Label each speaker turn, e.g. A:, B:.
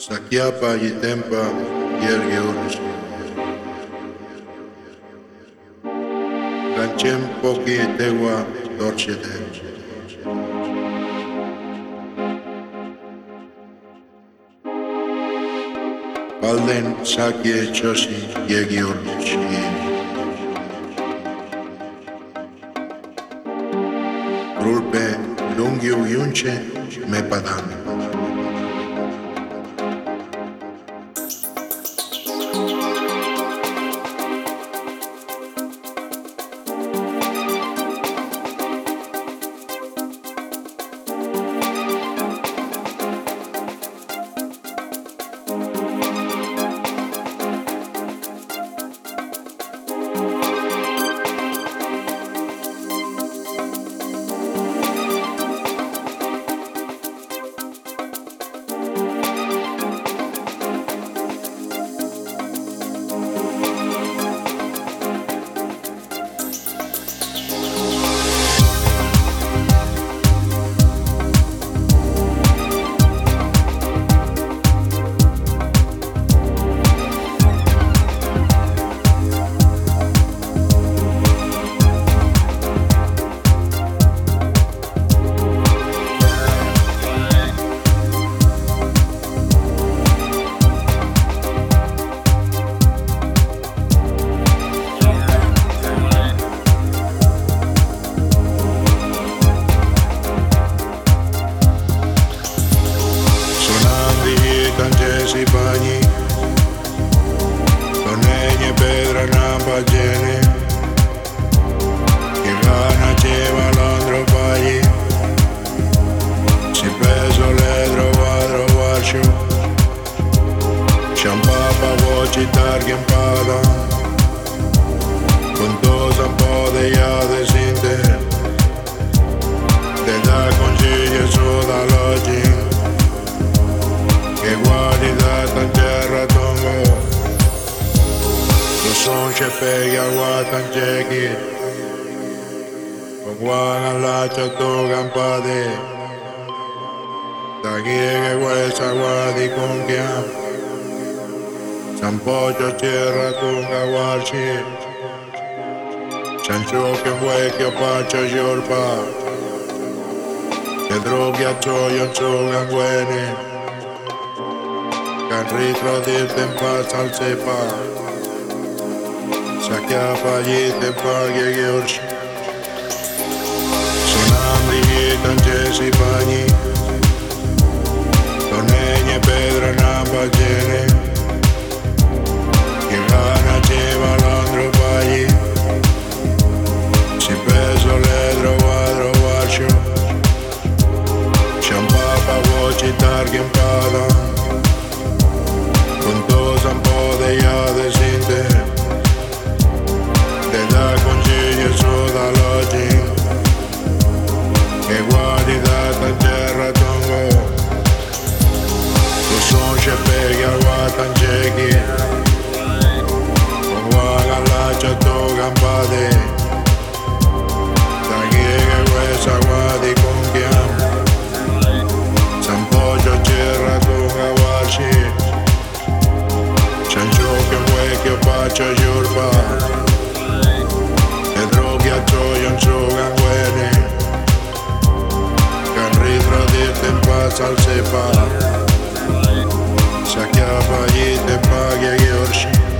A: Sakiapa Yitempa Yergeurus Ganchem Poki Tewa Dorchete Balden Sakye Chosi Yegiurus Rulpe Lungiu Yunche Me Padame Si pani Tonegna pedra rampa gene Che gana ceva l'andro pagli Si peso ledro vadro varcio Champapa voci targhe in pada Con tosa un po' de jade sinte Te da consiglio su da logi Che guardi da tanterra tongo Lo son c'è peghi a guatan ciechi Con guan all'accia tu campade Da chi è che questa guardi con chiam San poggio c'era tu a guarci Ciancio che vuoi che faccia giorba Che droghi a gioia gioia guene Can ritro dirte in paz al sepa Sakiapa Yitempa Yergeurus Sonamdi Yitan Jesi Pani Tonegna pedra rampa gene Che gana ceva l'andro pagli Si peso ledro vadro varcio Champapa voci targhe in pada Con tosa un po' de jade sinte Te da consiglio su da logi Che guardi da tanterra tongo Lo son c'è peghi a guatan ciechi Con guan all'accia tu campade Da chi è che questa guardi con chiam San poggio c'era tu a guarci Ciancio che vuoi che faccia giorba E droghi a gioia in gioia guene Can ritro dirte in paz al sepa Sakiapa Yitempa Yergeurus